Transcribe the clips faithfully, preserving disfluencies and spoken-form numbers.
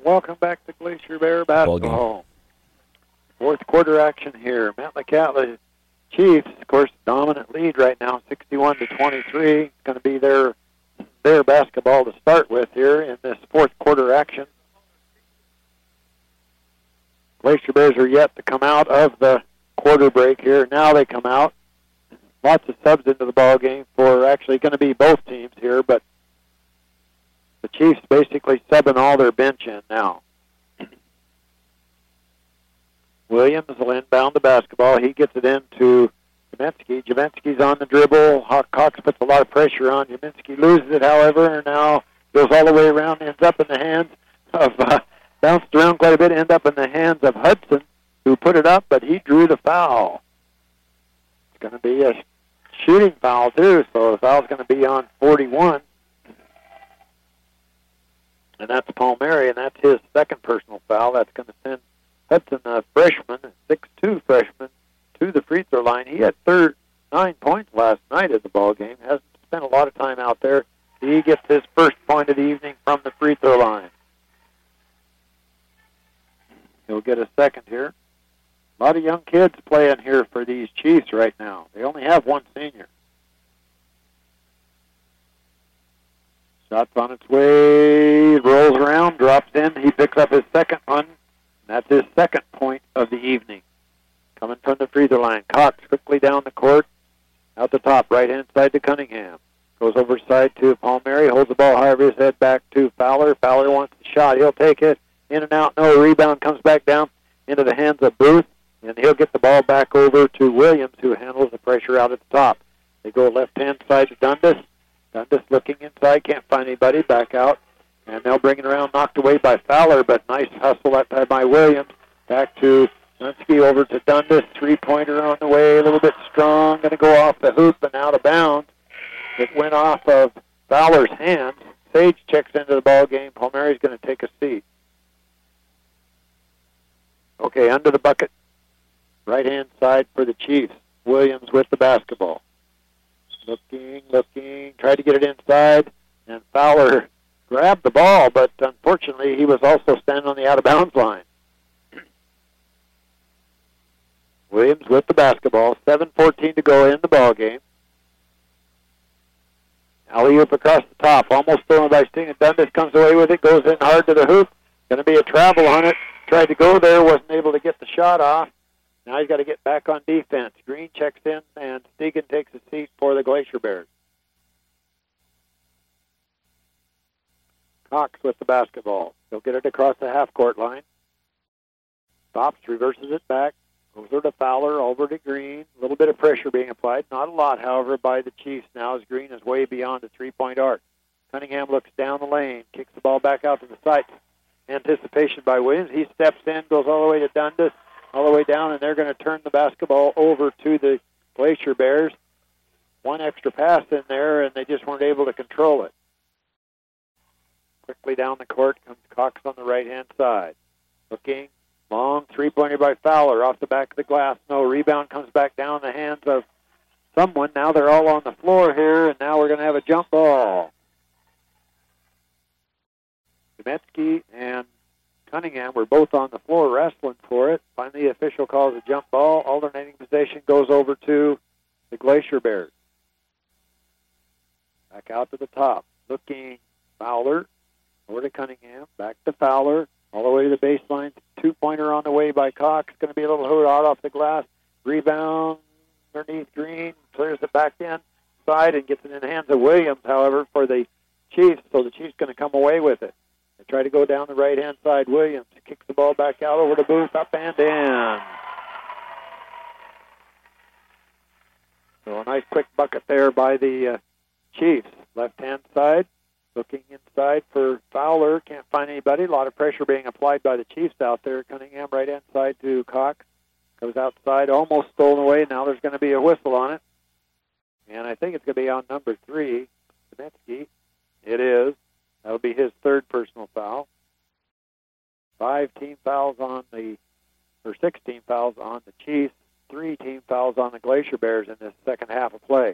Welcome back to Glacier Bear basketball. Fourth quarter action here. Metlakatla Chiefs, of course, dominant lead right now, sixty-one to twenty-three. It's going to be their their basketball to start with here in this fourth quarter action. Glacier Bears are yet to come out of the quarter break here. Now they come out. Lots of subs into the ball game for actually going to be both teams here, but the Chiefs basically subbing all their bench in now. Williams will inbound the basketball. He gets it into Jemensky. Jemensky's on the dribble. Cox puts a lot of pressure on. Jemensky loses it, however, and now goes all the way around, ends up in the hands of, uh, bounced around quite a bit, ends up in the hands of Hudson, who put it up, but he drew the foul. It's going to be a shooting foul, too, so the foul's going to be on forty-one. And that's Palmieri, and that's his second personal foul. That's going to send Hudson, a freshman, a six two freshman, to the free throw line. He had third, nine points last night at the ball game. Hasn't spent a lot of time out there. He gets his first point of the evening from the free throw line. He'll get a second here. A lot of young kids playing here for these Chiefs right now. They only have one senior. Shot's on its way, rolls around, drops in. He picks up his second one. And that's his second point of the evening. Coming from the free throw line. Cox quickly down the court. Out the top, right-hand side to Cunningham. Goes over side to Palmieri. Holds the ball high over his head back to Fowler. Fowler wants the shot. He'll take it. In and out. No rebound. Comes back down into the hands of Booth. And he'll get the ball back over to Williams, who handles the pressure out at the top. They go left-hand side to Dundas. Dundas looking inside. Can't find anybody. Back out. And they'll bring it around, knocked away by Fowler, but nice hustle that time by Williams. Back to Dunsky, over to Dundas. Three-pointer on the way, a little bit strong. Going to go off the hoop and out of bounds. It went off of Fowler's hands. Sage checks into the ball game. Palmieri's going to take a seat. Okay, under the bucket. Right-hand side for the Chiefs. Williams with the basketball. Looking, looking. Tried to get it inside, and Fowler grabbed the ball, but unfortunately he was also standing on the out-of-bounds line. Williams with the basketball. seven fourteen to go in the ball game. Alley-oop across the top. Almost stolen by Sting, and Dundas comes away with it. Goes in hard to the hoop. Going to be a travel on it. Tried to go there. Wasn't able to get the shot off. Now he's got to get back on defense. Green checks in, and Stegan takes a seat for the Glacier Bears. Cox with the basketball. He'll get it across the half-court line. Stops, reverses it back. Goes over to Fowler, over to Green. A little bit of pressure being applied. Not a lot, however, by the Chiefs now, as Green is way beyond the three-point arc. Cunningham looks down the lane, kicks the ball back out to the side. Anticipation by Williams. He steps in, goes all the way to Dundas, all the way down, and they're going to turn the basketball over to the Glacier Bears. One extra pass in there, and they just weren't able to control it. Quickly down the court comes Cox on the right-hand side. Looking, long three-pointer by Fowler off the back of the glass. No, rebound comes back down the hands of someone. Now they're all on the floor here, and now we're going to have a jump ball. Jemensky and Cunningham were both on the floor wrestling for it. Finally, the official calls a jump ball. Alternating possession goes over to the Glacier Bears. Back out to the top. Looking, Fowler. Over to Cunningham, back to Fowler, all the way to the baseline. Two-pointer on the way by Cox. Going to be a little hoot out off the glass. Rebound underneath Green. Clears it back inside and gets it in the hands of Williams, however, for the Chiefs. So the Chiefs going to come away with it. They try to go down the right-hand side. Williams kicks the ball back out over to Booth, up and in. So a nice quick bucket there by the uh, Chiefs. Left-hand side. Looking inside for Fowler. Can't find anybody. A lot of pressure being applied by the Chiefs out there. Cunningham right-hand side to Cox. Goes outside. Almost stolen away. Now there's going to be a whistle on it. And I think it's going to be on number three, Jemensky. It is. That'll be his third personal foul. Five team fouls on the, or six team fouls on the Chiefs. Three team fouls on the Glacier Bears in this second half of play.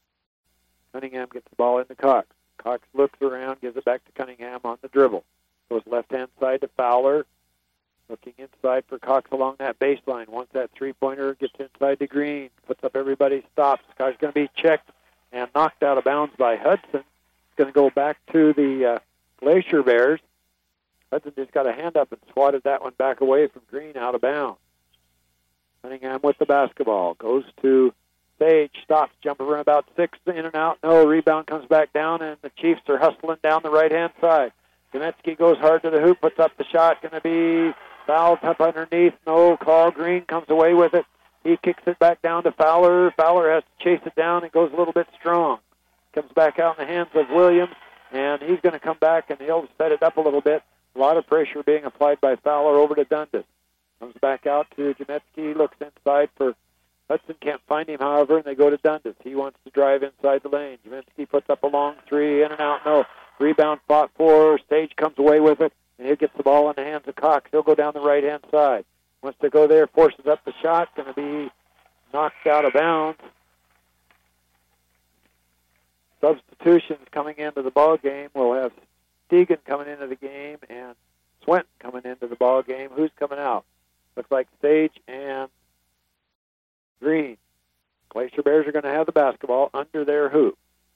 Cunningham gets the ball into Cox. Cox looks around, gives it back to Cunningham on the dribble. Goes left-hand side to Fowler. Looking inside for Cox along that baseline. Once that three-pointer gets inside to Green, puts up everybody, stops. Guy's going to be checked and knocked out of bounds by Hudson. It's going to go back to the uh, Glacier Bears. Hudson just got a hand up and swatted that one back away from Green out of bounds. Cunningham with the basketball. Goes to Sage. Stops. Jumper run about six. In and out. No. Rebound comes back down, and the Chiefs are hustling down the right-hand side. Zemetsky goes hard to the hoop. Puts up the shot. Going to be fouled up underneath. No call. Green comes away with it. He kicks it back down to Fowler. Fowler has to chase it down. It goes a little bit strong. Comes back out in the hands of Williams, and he's going to come back, and he'll set it up a little bit. A lot of pressure being applied by Fowler over to Dundas. Comes back out to Zemetsky. Looks inside for Hudson. Can't find him, however, and they go to Dundas. He wants to drive inside the lane. Zemetsky puts up a long three. In and out. No. Rebound fought for. Stage comes away with it, and he gets the ball in the hands of Cox. He'll go down the right-hand side. Wants to go there, forces up the shot, going to be knocked out of bounds. Substitutions coming into the ball game. We'll have Deegan coming into the game and Swenton coming into the ball game. Who's coming out? Looks like Sage and Green. Glacier Bears are going to have the basketball under their hoop.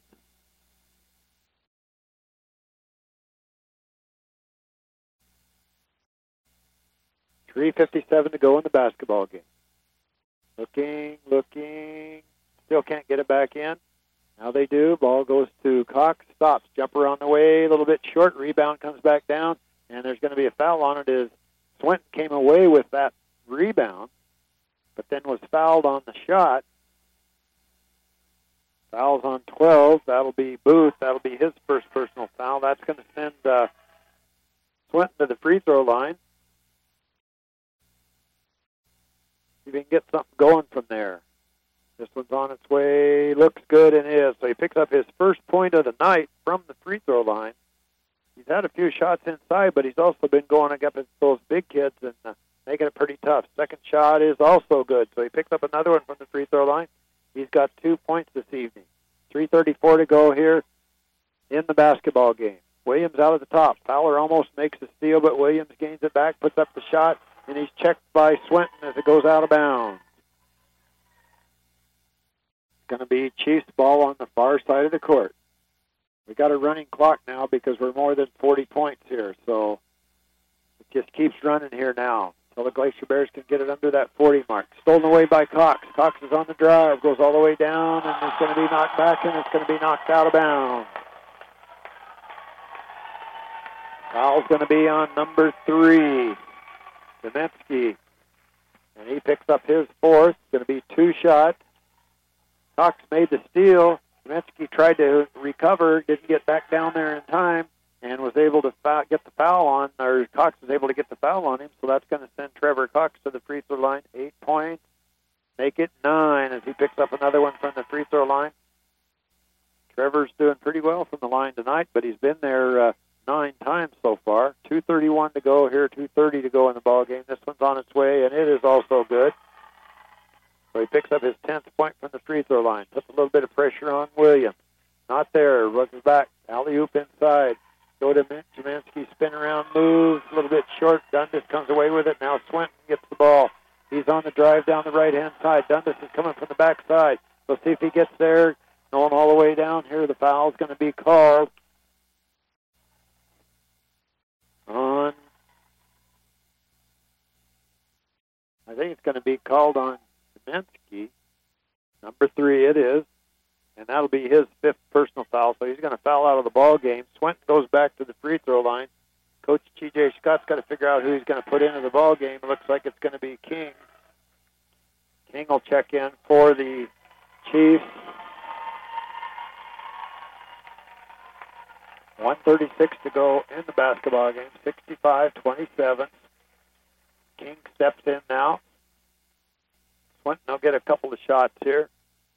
three fifty-seven to go in the basketball game. Looking, looking, still can't get it back in. Now they do. Ball goes to Cox, stops. Jumper on the way, a little bit short. Rebound comes back down, and there's going to be a foul on it as Swenton came away with that rebound, but then was fouled on the shot. Fouls on twelve. That'll be Booth. That'll be his first personal foul. That's going to send uh, Swenton to the free throw line. See if he can get something going from there. This one's on its way. Looks good and is. So he picks up his first point of the night from the free throw line. He's had a few shots inside, but he's also been going up against those big kids and uh, making it pretty tough. Second shot is also good. So he picks up another one from the free throw line. He's got two points this evening. three thirty-four to go here in the basketball game. Williams out at the top. Fowler almost makes the steal, but Williams gains it back, puts up the shot, and he's checked by Swenton as it goes out of bounds. It's going to be Chiefs ball on the far side of the court. We got a running clock now because we're more than forty points here, so it just keeps running here now until the Glacier Bears can get it under that forty mark. Stolen away by Cox. Cox is on the drive, goes all the way down, and it's going to be knocked back, and it's going to be knocked out of bounds. Foul's going to be on number three, Zemetsky, and he picks up his fourth. It's going to be two shots. Cox made the steal. Zemetsky tried to recover, didn't get back down there in time, and was able to foul, get the foul on, or Cox was able to get the foul on him, so that's going to send Trevor Cox to the free throw line. Eight points, make it nine as he picks up another one from the free throw line. Trevor's doing pretty well from the line tonight, but he's been there uh, nine times so far. two thirty-one to go here, two thirty to go in the ball game. This one's on its way, and it is also good. So he picks up his tenth point from the free throw line. Puts a little bit of pressure on Williams. Not there. Runs back. Alley-oop inside. Go to Zemetsky. Spin around. Moves. A little bit short. Dundas comes away with it. Now Swenton gets the ball. He's on the drive down the right-hand side. Dundas is coming from the backside. We'll see if he gets there. Going all the way down here. The foul's going to be called on... I think it's going to be called on Zemetsky. Number three it is. And that'll be his fifth personal foul. So he's going to foul out of the ball game. Swenton goes back to the free throw line. Coach T J Scott's got to figure out who he's going to put into the ball game. It looks like it's going to be King. King will check in for the Chiefs. one thirty-six to go in the basketball game. sixty-five twenty-seven. King steps in now. Swenton will get a couple of shots here.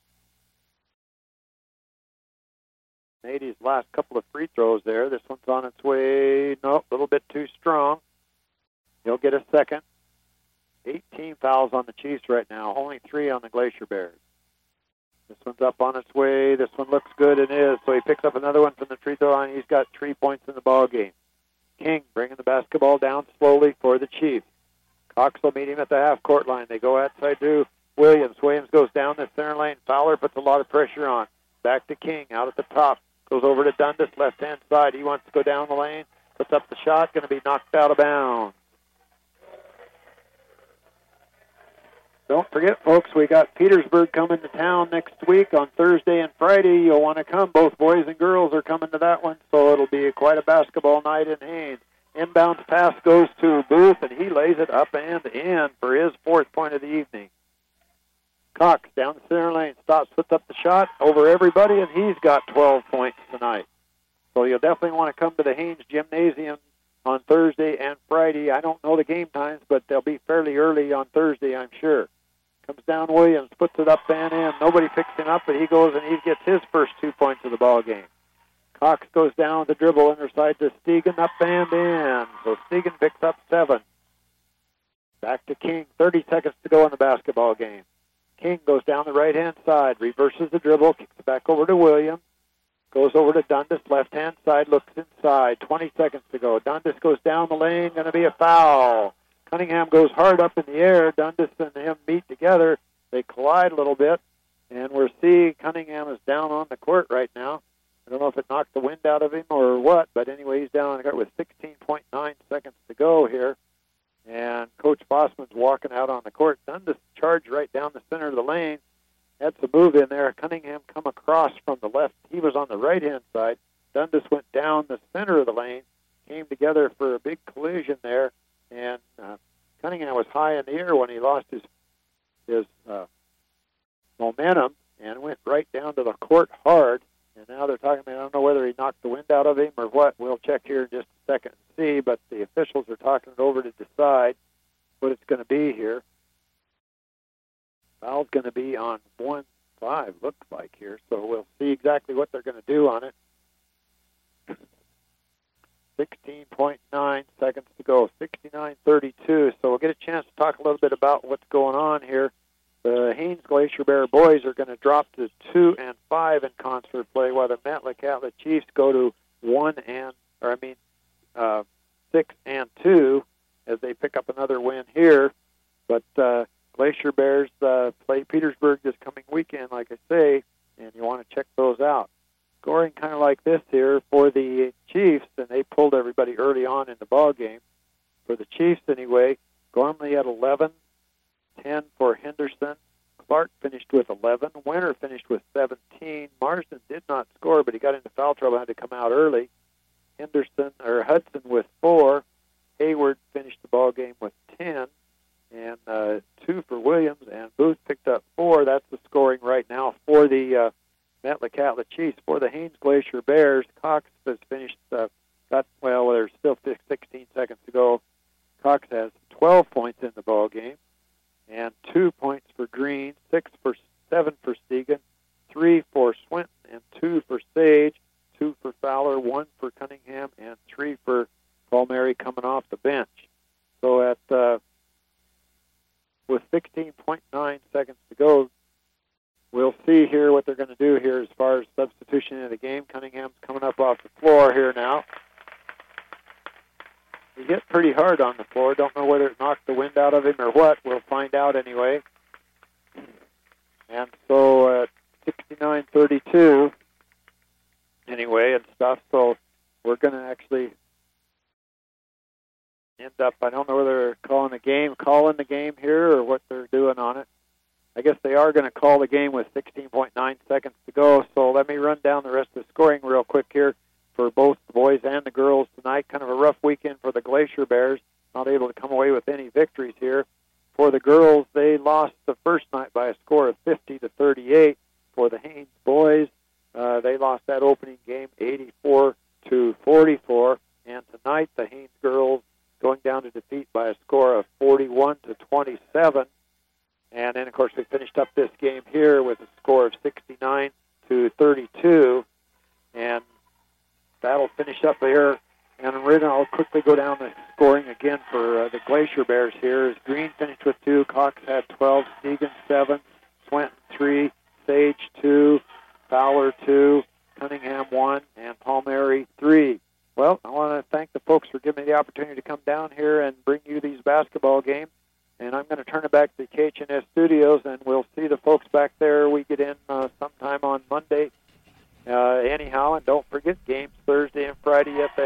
Made his last couple of free throws there. This one's on its way. Nope, a little bit too strong. He'll get a second. eighteen fouls on the Chiefs right now. Only three on the Glacier Bears. This one's up on its way. This one looks good and is. So he picks up another one from the free throw line. He's got three points in the ball game. King bringing the basketball down slowly for the Chiefs. Cox will meet him at the half-court line. They go outside to Williams. Williams goes down the center lane. Fowler puts a lot of pressure on. Back to King out at the top. Goes over to Dundas, left-hand side. He wants to go down the lane. Puts up the shot. Going to be knocked out of bounds. Don't forget, folks, we got Petersburg coming to town next week on Thursday and Friday. You'll want to come. Both boys and girls are coming to that one, so it'll be quite a basketball night in Haines. Inbounds pass goes to Booth, and he lays it up and in for his fourth point of the evening. Cox down the center lane, stops, puts up the shot over everybody, and he's got twelve points tonight. So you'll definitely want to come to the Haines Gymnasium on Thursday and Friday. I don't know the game times, but they'll be fairly early on Thursday, I'm sure. Comes down Williams, puts it up and in. Nobody picks him up, but he goes and he gets his first two points of the ball game. Cox goes down with the dribble underside to Stegan, up and in. So Stegan picks up seven. Back to King, thirty seconds to go in the basketball game. King goes down the right-hand side, reverses the dribble, kicks it back over to Williams. Goes over to Dundas, left-hand side, looks inside. twenty seconds to go. Dundas goes down the lane, going to be a foul. Cunningham goes hard up in the air. Dundas and him meet together. They collide a little bit, and we're seeing Cunningham is down on the court right now. I don't know if it knocked the wind out of him or what, but anyway, he's down on the court with sixteen point nine seconds to go here. And Coach Bossman's walking out on the court. Dundas charged right down the center of the lane. Had some move in there. Cunningham come across from the left. He was on the right-hand side. Dundas went down the center of the lane, came together for a big collision there, and uh, Cunningham was high in the air when he lost his his uh, momentum and went right down to the court hard. And now they're talking about, I don't know whether he knocked the wind out of him or what. We'll check here in just a second and see, but the officials are talking it over to decide what it's going to be here. Foul's going to be on one five, looks like here, so we'll see exactly what they're going to do on it. sixteen point nine seconds to go, sixty-nine thirty-two, so we'll get a chance to talk a little bit about what's going on here. The Haines Glacier Bear boys are going to drop to two and five in concert play, while the Metlakatla Chiefs go to one and, or I mean, uh, six and two as they pick up another win here. But uh, Glacier Bears uh, play Petersburg this coming weekend, like I say, and you want to check those out. Scoring kind of like this here for the Chiefs, and they pulled everybody early on in the ball game. For the Chiefs, anyway, Gormley at eleven. ten for Henderson. Clark finished with eleven. Winter finished with seventeen. Marsden did not score, but he got into foul trouble and had to come out early. Henderson or Hudson with four. Hayward finished the ball game with ten, and uh, two for Williams. And Booth picked up four. That's the scoring right now for the uh, Metlakatla Chiefs. For the Haines Glacier Bears, Cox has finished. Uh, got well. There's still sixteen seconds to go. Cox has twelve points in the ball game. And two points for Green, six for seven for Stegan, three for Swinton, and two for Sage, two for Fowler, one for Cunningham, and three for Palmieri coming off the bench. So at uh, with sixteen point nine seconds to go, we'll see here what they're going to do here as far as substitution in the game. Cunningham's coming up off the floor here now. He hit pretty hard on the floor. Don't know whether it knocked the wind out of him or what. We'll find out anyway. And so at sixty-nine thirty-two, anyway, and stuff. So we're going to actually end up, I don't know whether they're calling the game, calling the game here or what they're doing on it. I guess they are going to call the game with sixteen point nine seconds to go. So let me run down the rest of the scoring real quick here. For both the boys and the girls tonight. Kind of a rough weekend for the Glacier Bears. Not able to come away with any victories here. For the girls, they lost the first night by a score of fifty to thirty-eight. For the Haines boys, uh, they lost that opening game eighty-four to forty-four. And tonight, the Haines girls going down to defeat by a score of forty-one to twenty-seven. And then, of course, we finished up this game here with a score of sixty-nine to thirty-two. And that'll finish up here. And I'll quickly go down the scoring again for uh, the Glacier Bears here. As Green finished with two, Cox had twelve, Stegan seven, Swinton three, Sage two, Fowler two, Cunningham one, and Palmieri three. Well, I want to thank the folks for giving me me the opportunity to come down here and bring you these basketball games. And I'm going to turn it back to the K H N S studios, and we'll see the folks back there. We get in uh, sometime on Monday. Uh, anyhow, and don't forget games Thursday and Friday at the